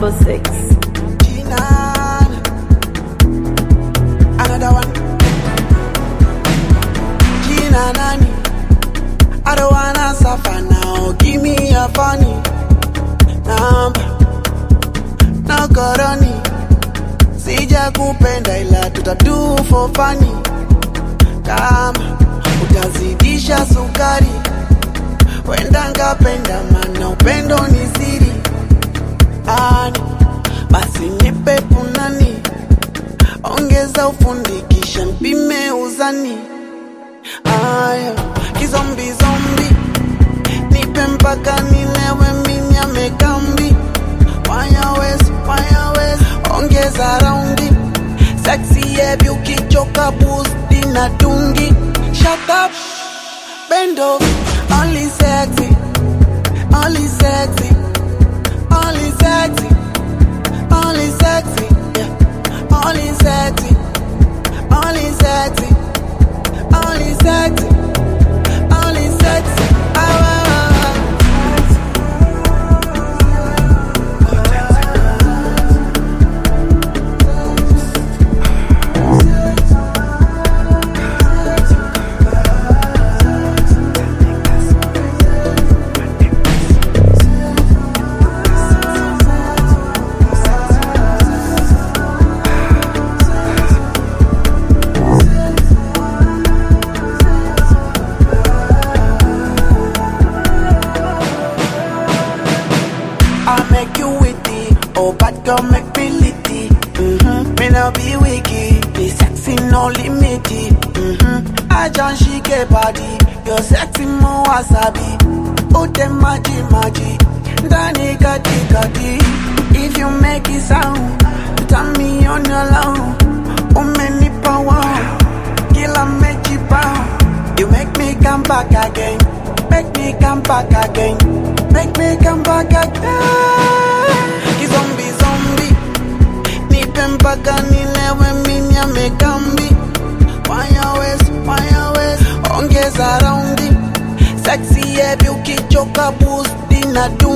666. Gina, another one. Gina Nani, I don't wanna suffer now. Give me a funny number, no koroni. Sija kupenda ila tutadu for funny. Kama utazidisha sukari, wenda ngapenda mana upendo ni siri. Basi nipe punani, ongeza ufundi kisha mpime uzani. Kizombi zombi, nipe mpaka nilewe mimi amekambi. Fire west, ongeza raundi. Sexy heavy ukichoka boost na tungi. Shut up, bend over, only sexy, only sexy, only sexy, only sexy, yeah. Only sexy, only sexy, only sexy, only sexy. I make you witty, oh bad girl make me litty. Me no be wicked, be sexy no limity. I just shake a body, you're sexy mo wasabi. Oh them maji, Dani kati. If you make it sound, turn me on your low. Oh many power, killer make you bow. You make me come back again, make me come back again. Make me come back again. Zombie, nipe mpaka nilewe mimi amekambi. Fire west, ongeza raundi. Sexy heavy ukichoka boost na